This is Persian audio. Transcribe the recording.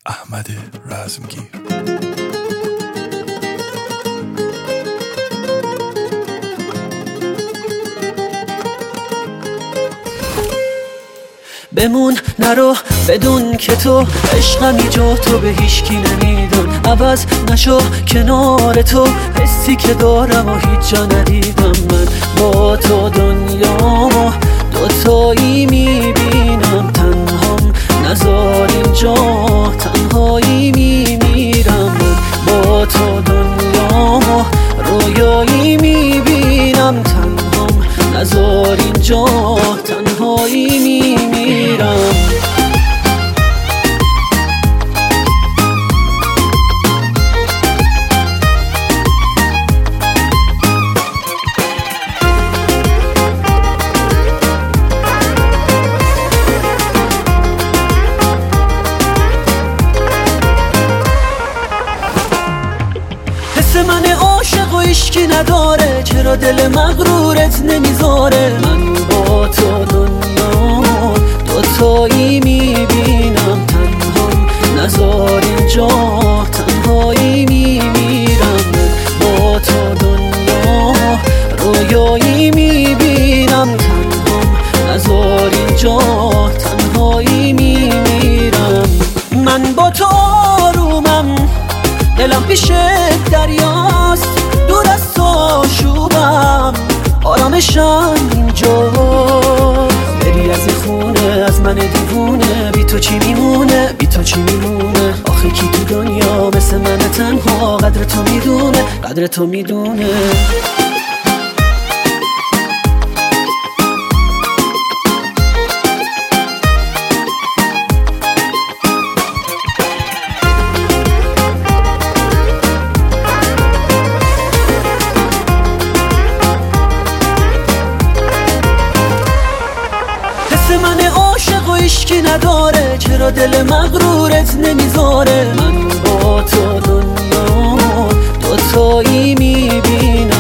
احمد رزمگیر. بمون نرو بدون که تو عشقمی جا تو به هیچکی نمیدم، عوض نشو کنار تو حسی که دارم و هیچ جا ندیدم. من با تو دنیامو دوتایی میبینم، تنهام نذار اینجا تنهایی میمیرم. من با تو دنیامو رویایی میبینم، تنهام نذار اینجا تنهایی میمیرم. من عاشق و عشقی نداره، چرا دل مغرورت نمیذاره؟ من با تو دنیا دوتایی میبینم، تنهام نذار اینجا تنهایی میمیرم. با تو دنیا رویایی میبینم، تنهام نذار اینجا تنهایی میمیرم. من با تو آرومم، دلم پیش دریاست، دور از تو شوبم، آرامشم اینجا. بری از این خونه از من دیوونه، بی تو چی میمونه، بی تو چی میمونه؟ آخه کی تو دنیا مثل من تنها قدر تو میدونه، قدر تو میدونه. من عاشق و عشقی نداره، چرا دل مغرورت نمیذاره؟ من با تو دنیا دوتایی میبینم،